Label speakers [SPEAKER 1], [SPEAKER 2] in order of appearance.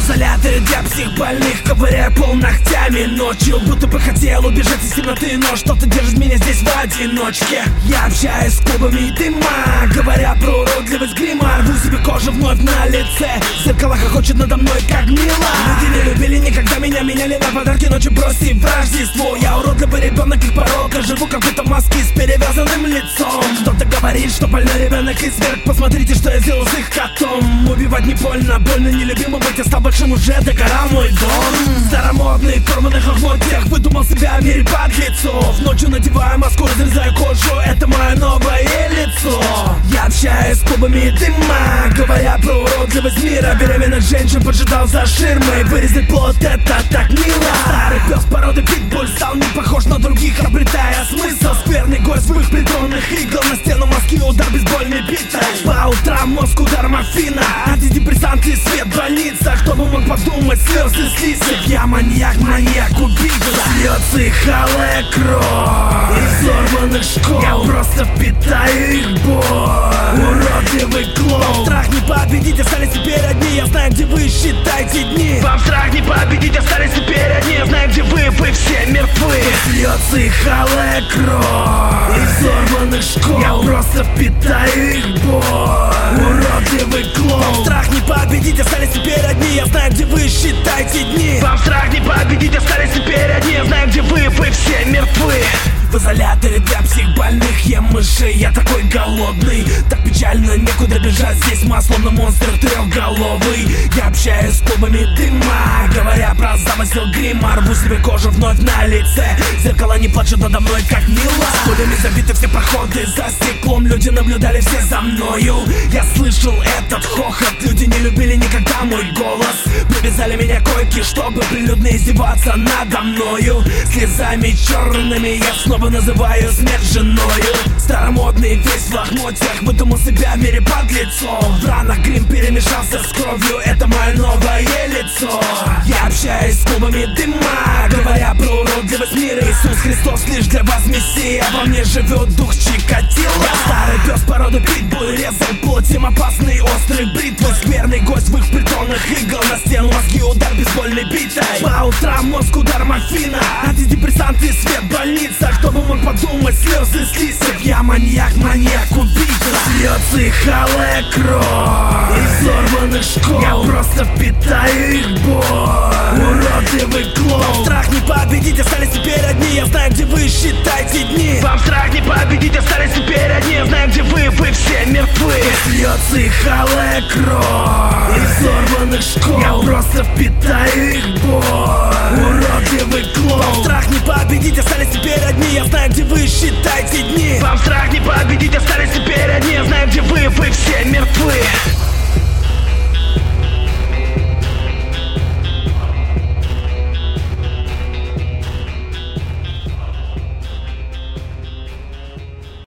[SPEAKER 1] изоляторе для психбольных, ковыряя пол ногтями ночью, будто бы хотел убежать из темноты, но что-то держит меня здесь в одиночке. Я общаюсь с клубами дыма, говоря про уродливость грима. Рву себе кожу вновь на лице, зеркало хохочет надо мной как мило. Люди не любили никогда меня, меняли на подарки ночью бросив в Рождество. Я уродливый ребенок их порока, живу как будто в маске с перевязанным лицом. Кто-то говорит, что больной ребенок изверг, посмотрите, что я сделал с их котом. Убивать не больно, больно нелюбимо быть, я стал большим, уже догорал мой дом. Старомодный, в порванных лохмотьях, выдумал себя в мире подлецов. Ночью надеваю маску, разрезаю кожу, это мое новое лицо. Я общаюсь с клубами дыма, говоря про уродливость мира. Беременных женщин поджидал за ширмой, вырезать плод, это так мило. Старый пес породы питбуль стал не похож на других, обретая смысл. Скверный гость в их притронных игл, на стену мозги удар бейсбольной битой. По утрам мозг удар морфина, антидепрессанты, свет в больницах. Кто бы мог подумать, слезы с листьев. Я маньяк, убийца. Льется их алая кровь из взорванных школ. Я просто впитаю их боль. Уродливый клоун. Страх не победить, остались теперь одни. Я знаю, где вы, считайте дни. Вам страх не победить, остались теперь одни. Я знаю, где вы все мертвы. Льется их алая кровь из взорванных школ. Я просто впитаю их боль. Уродливый клоун. Страх не победить, остались теперь одни. Я знаю, где вы, считайте дни. Вам страх не победить, остались теперь одни. Я знаю, где вы все мертвы. В изоляторе для психбольных ем мышей, я такой голодный. Так печально, некуда бежать, здесь масло на монстр трехголовый. Я общаюсь с клубами дыма, говоря про замысел грима. Рву себе кожу вновь на лице, зеркала не плачут надо мной как мило. Пулями забиты все проходы, за стеклом люди наблюдали все за мною. Я слышал этот хохот, люди не любили никогда мой голос. Привязали меня к койке, чтобы прилюдно издеваться надо мною. Слезами черными я снова называю смерть женою. Старомодный весь в лохмотьях, выдумал себя в мире подлецов. В ранах грим перемешался с кровью, это мое новое лицо. Я общаюсь с клубами дыма, говоря про уродливость мира. Иисус Христос лишь для вас мессия, во мне живет дух Чикатило. Я старый пес породы питбуль, резал плоть, им опасный острый бритвой. Скверный гость в их притонных игл, на стену мозги удар бейсбольной битой. По утрам мозг удар морфина, антидепрессанты, свет в больницах. Кто бы мог подумать, слезы с листьев. Я маньяк, убийца. Льется их алая кровь из взорванных школ. Я просто впитаю их боль. Уродливый клоун. Страх не победить, остались теперь одни. Я знаю, где вы, считайте дни. Вам страх не победить, остались теперь одни. Я знаю, где вы все мертвы. Льется их алая кровь из взорванных школ. Я просто впитаю их боль. Уродливый клоун. Страх не победить, остались теперь одни. Я знаю, где вы, считайте дни. Вам страх не победить, остались теперь одни. Я знаю, где вы все мертвы.